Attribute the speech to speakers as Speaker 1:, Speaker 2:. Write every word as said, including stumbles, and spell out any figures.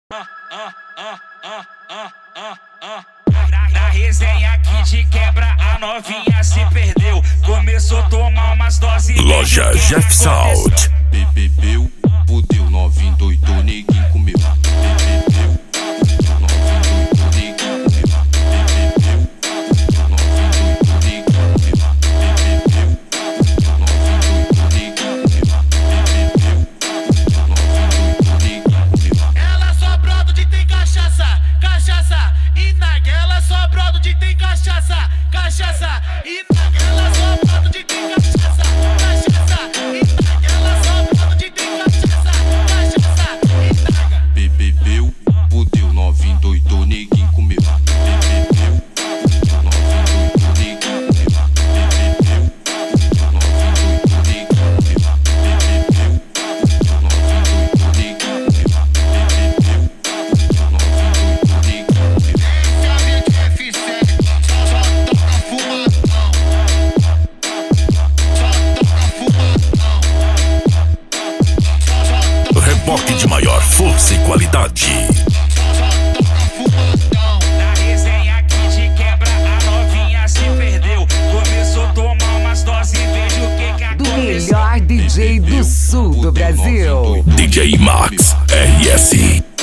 Speaker 1: Na resenha aqui de quebra, a novinha se perdeu. Começou a tomar umas doses.
Speaker 2: Loja Jeff Sound.
Speaker 3: Bebeu, fudeu, novinho doidou, neguinho comeu. Bebeu, novinho doidou, neguinho comeu. Bebeu, novinho doidou, neguinho comeu. Bebeu, novinho doidou, neguinho comeu. Bebeu, novinho doidou, neguinho comeu.
Speaker 4: Ela só brodo de tem cachaça, cachaça e naquela só brodo de tem cachaça, cachaça e naquela só brodo de tem cachaça, cachaça e naquela só brodo de tem cachaça, cachaça e naga.
Speaker 3: Bebeu, fudeu, novinho doidou, neguinho comeu. Bebeu, novinho doidou, neguinho comeu. Bebeu, novinho doidou, neguinho comeu. Bebeu, novinho doidou, neguinho comeu. Bebeu, novinho doidou, neguinho comeu.
Speaker 4: Esse é o F sete, só toca fumadão, só toca fumadão, só toca
Speaker 2: Reboque de maior força e qualidade.
Speaker 1: Na resenha aqui de quebra, a novinha se perdeu. Começou a tomar umas doses e veja o que que
Speaker 5: Do
Speaker 1: aconteceu.
Speaker 5: melhor D J do sul do Brasil.
Speaker 2: D J Max R S.